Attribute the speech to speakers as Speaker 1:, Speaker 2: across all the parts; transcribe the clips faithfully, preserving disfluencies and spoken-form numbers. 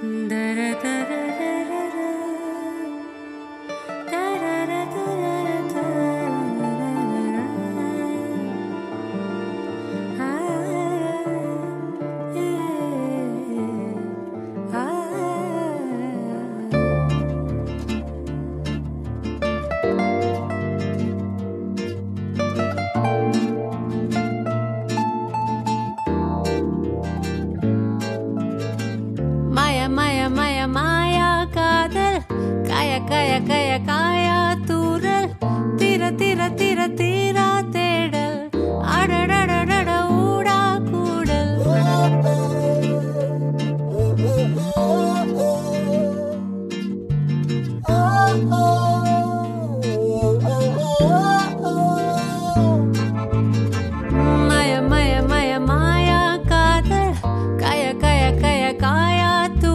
Speaker 1: Maya, Maya, Maya, Maya, காதல் காய காய காய காயா தூரல் தீர தீர தீர தீரா தேடல் அடடடடட ஊடா கூடல் Maya, Maya, Maya, Maya, காதல் காய காய காய காயா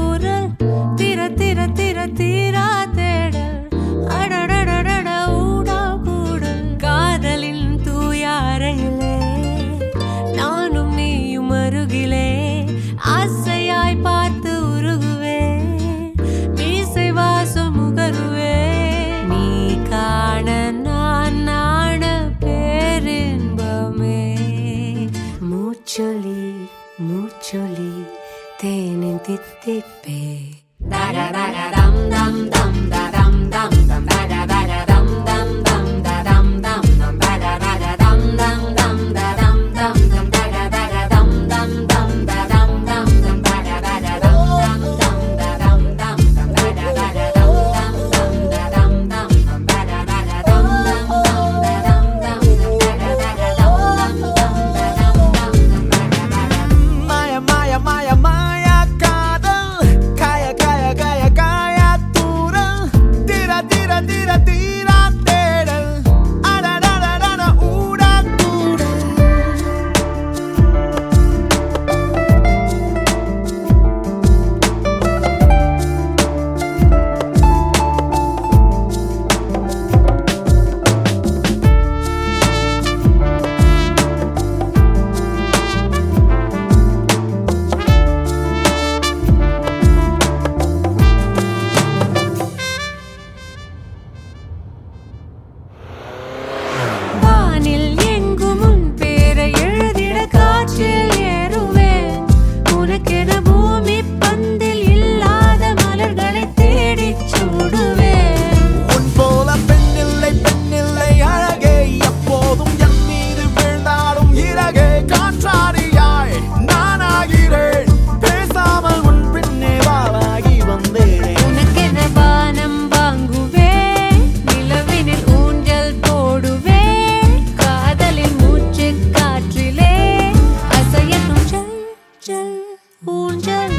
Speaker 1: தீர தீர தீரா தேடல் அடடடடட ஊடா கூடல் காதலின் தூயாரையிலே நானும் நீயும் அருகிலே ஆசையாய் பார்த்து உருகுவே மீசை வாசம் முகருவே நீ காண நான் நாண பேரின்பமே மூச்சொலி மூச்சொலி தேனின் தித்திப்பே Daga daga dum dum dum da dum dum dum daga daga dum dum dum da dum dum dum daga daga dum dum dum da dum dum dum daga daga dum dum dum da dum dum dum daga daga dum dum dum da dum dum dum daga daga dum dum dum da dum dum dum daga daga dum dum dum da dum dum dum daga daga dum dum dum da dum dum dum daga daga
Speaker 2: Maya Maya Maya Maya tira tira தேடல் அடடடடட ஊடா கூடல்
Speaker 1: ஊஞ்சல்